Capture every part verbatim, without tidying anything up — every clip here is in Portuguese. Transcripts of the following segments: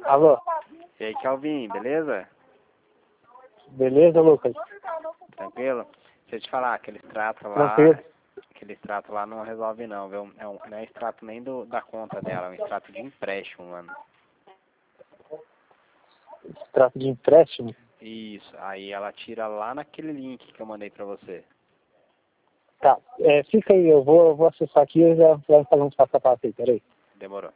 Alô? E aí, Kelvin, beleza? Beleza, Lucas? Tranquilo? Deixa eu te falar, aquele extrato lá, Tranquilo. aquele extrato lá não resolve não, viu? É um, não é extrato nem do, da conta dela, é um extrato de empréstimo, mano. Se trata de empréstimo? Isso, aí ela tira lá naquele link que eu mandei pra você. Tá, é, fica aí, eu vou, eu vou acessar aqui e já vamos fazer uns passo a passo aí, peraí. Demorou.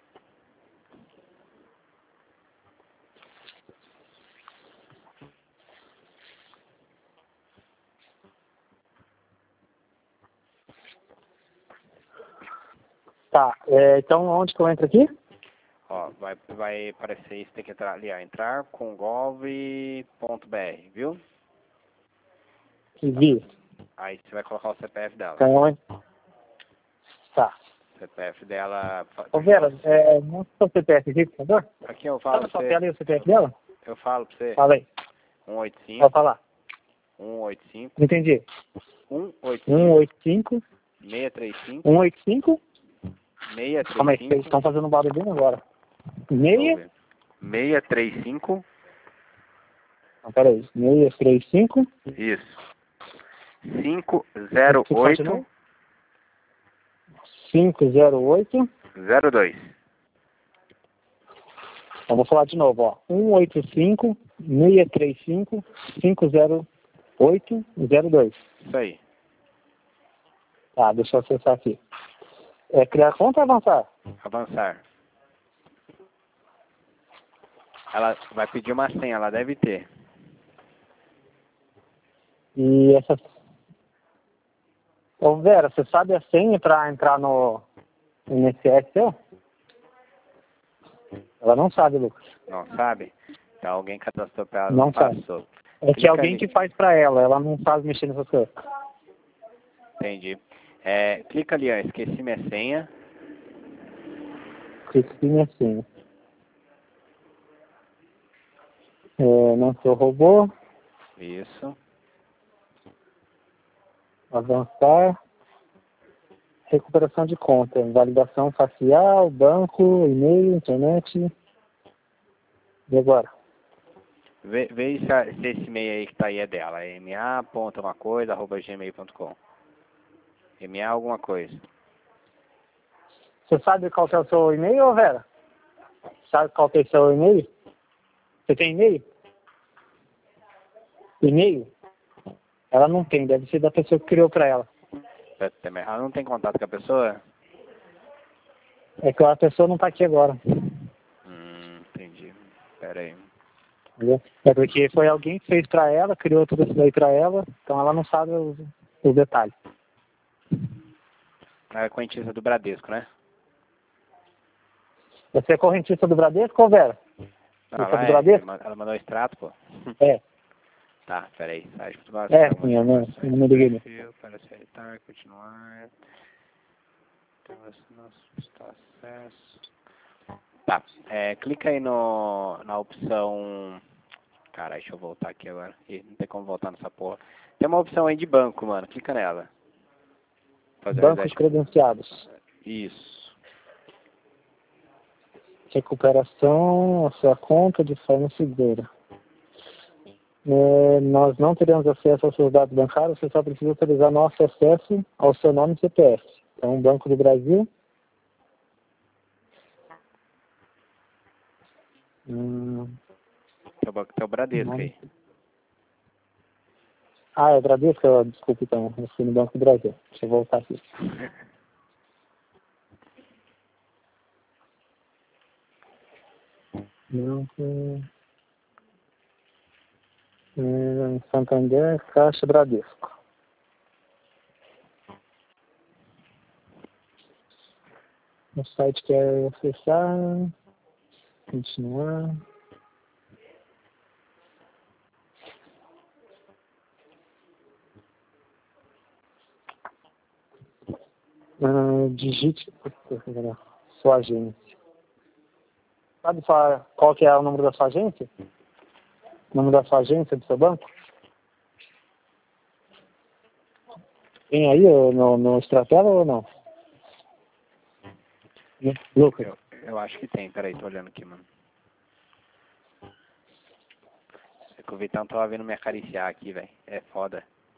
Tá, é, então onde que eu entro aqui? Ó, vai, vai aparecer isso, tem que entrar ali, ó, entrar com gov ponto br, viu? Que vi. Aí você vai colocar o C P F dela. Então, onde? Tá. O C P F dela... Ô Vera, é, mostra o seu C P F aqui, por favor. Aqui eu Tá falo na pra sua você, tela aí o C P F dela? eu falo pra você, Fala aí, um oito pode cinco, falar. um oito cinco, Não entendi. um oito um cinco, oito cinco, seis três cinco, um oito cinco. seis Calma três aí, vocês cinco, estão fazendo um barulho bem agora. tô Meia? ouvindo. seis três cinco, Não, peraí. seis três cinco. isso, cinco zero Você fala de oito, novo? cinco zero oito. zero dois. Eu vou falar de novo, ó. um oito cinco, seis três cinco, cinco zero oito zero dois. Isso aí. Tá, deixa eu acessar aqui. É criar conta ou avançar? Avançar. Ela vai pedir uma senha, ela deve ter. E essa... Ô Vera, você sabe a senha pra entrar no I N S S seu? Ela não sabe, Lucas. Não sabe? Então alguém cadastrou pra ela, Não não sabe. passou. É que Clica alguém ali. que faz pra ela, ela não sabe mexer nessas coisas. Entendi. É, clica ali, ó, esqueci minha senha. Clica aqui minha senha. É, não sou robô. Isso. Avançar. Recuperação de conta. Validação facial, banco, e-mail, internet. E agora? Vê, vê se, a- se esse e-mail aí que tá aí é dela. É ma ponto uma coisa arroba gmail ponto com. Ma alguma coisa. Você sabe qual que é o seu e-mail, Vera? Sabe qual que é o seu e-mail? Você tem e-mail? E-mail? Ela não tem, deve ser da pessoa que criou pra ela. Ela não tem contato com a pessoa? É que a pessoa não tá aqui agora. Hum, entendi. Pera aí. Entendeu? É porque foi alguém que fez pra ela, criou tudo isso daí pra ela, então ela não sabe os, os detalhes. É a correntista do Bradesco, né? Você é correntista do Bradesco ou Vera? Não, Você é ela do é. Bradesco? Ela mandou extrato, pô. É. Tá, peraí. Site Portugal, É, algumas sim, eu não, informações eu do não liguei. Não. perfil para aceitar, continuar. Temos nosso acesso. Tá, é, clica aí no, na opção... Cara, deixa eu voltar aqui agora. Ih, não tem como voltar nessa porra. Tem uma opção aí de banco, mano. Clica nela. Fazer um Bancos reset. credenciados. Isso. Recuperação, a sua conta de forma segura. É, nós não teremos acesso aos seus dados bancários, você só precisa utilizar nosso acesso ao seu nome e C P F. Então, Banco do Brasil. Hum, Tem o, banco- tem o Bradesco nome. aí. Ah, é Bradesco? Eu- Desculpa, então. Eu fui no Banco do Brasil. Deixa eu voltar aqui. Banco... Hum, Santander, Caixa Bradesco. O site quer acessar, continuar. Ah, digite sua agência. Sabe só qual que é o número da sua agência? O número da sua agência do seu banco? Tem aí ô, no, no Estratela ou não? Lucas, Eu, eu acho que tem. Peraí, tô olhando aqui, mano. que o Vitão tava vindo me acariciar aqui, velho. É foda.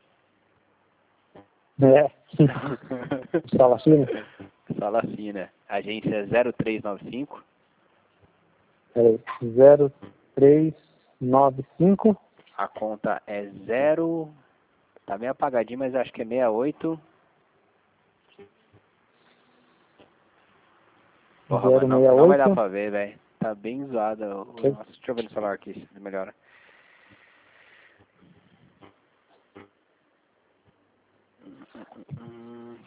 É. Salacina? Salacina. Agência zero três nove cinco. Peraí. zero três nove cinco. A conta é zero. Tá meio apagadinho, mas acho que é sessenta e oito. Porra, zero mano, seis não, não vai dar oito. pra ver, velho. Tá bem zoado. Ok. Nossa, deixa eu ver no celular aqui, se melhora. Hum.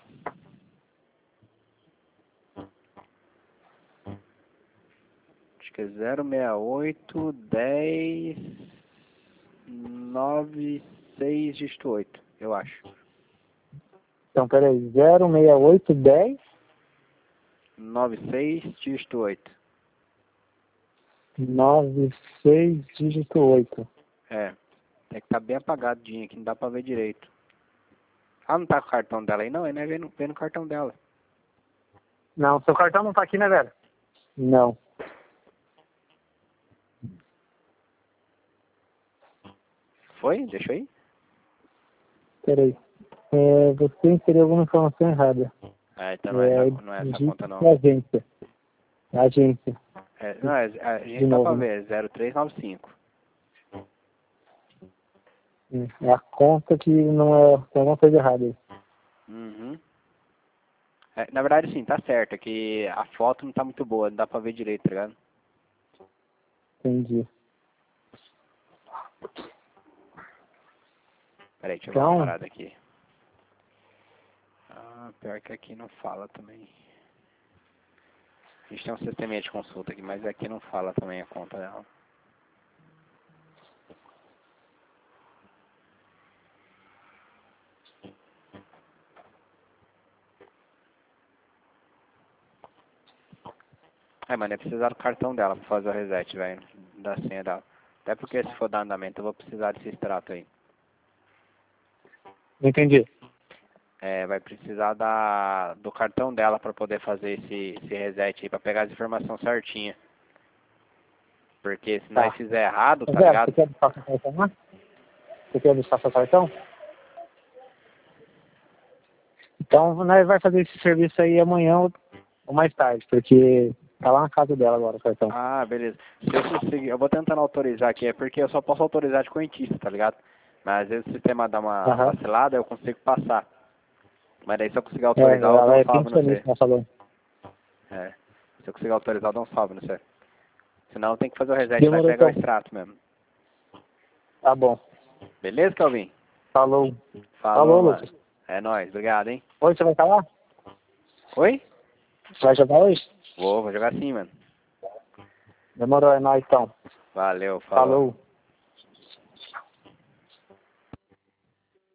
Acho que é zero seis oito dez nove seis dígito oito, eu acho. Então, peraí. zero seis oito dez nove seis dígito oito. nove seis dígito oito. É. É que tá bem apagadinho aqui, não dá pra ver direito. Ah, não tá com o cartão dela aí? Não, ele não é vendo, vendo o cartão dela. Não, seu cartão não tá aqui, né, velho? Não. Foi? Deixa aí. Peraí. É, você inseriu alguma informação errada. Ah, então não é, É, essa, não é essa digite conta não. a agência. A agência. É, não, é, a De gente dá novo, pra né? ver, é zero três nove cinco. Hum, É a conta que não é. Tem alguma coisa errada aí. Uhum. É, na verdade sim, tá certo, é que a foto não tá muito boa, não dá pra ver direito, tá ligado? Entendi. Peraí, deixa eu ver Então, uma parada aqui. Ah, pior que aqui não fala também. A gente tem um sisteminha de consulta aqui, mas aqui não fala também a conta dela. É, mano, é precisar do cartão dela pra fazer o reset, velho, da senha dela. Até porque se for dar andamento eu vou precisar desse extrato aí. entendi. É, vai precisar da, do cartão dela pra poder fazer esse, esse reset aí, pra pegar as informações certinhas. Porque se Tá. nós fizer errado, tá Zé, você ligado? quer buscar seu cartão lá? Você quer buscar seu cartão? Então, nós vai fazer esse serviço aí amanhã ou ou mais tarde, porque tá lá na casa dela agora o cartão. Ah, beleza. Se eu conseguir, eu vou tentando autorizar aqui, é porque eu só posso autorizar de correntista, tá ligado? Mas às vezes o sistema dá uma Aham. vacilada, eu consigo passar. Mas daí se eu conseguir É, autorizar, eu dou ela um é salve no você. pensionista, ela falou. É. Se eu conseguir autorizar, eu dou um salve no você. Senão tem que fazer o reset lá e Demorou pegar o então. extrato mesmo. Tá bom. Beleza, Calvin? Falou. Falou, Falou, mano. Lucas. É nóis, obrigado, hein? Hoje você vai estar lá? Oi? Você vai jogar hoje? Vou, vou jogar sim, mano. Demorou, é nóis então. Valeu, falou. Falou.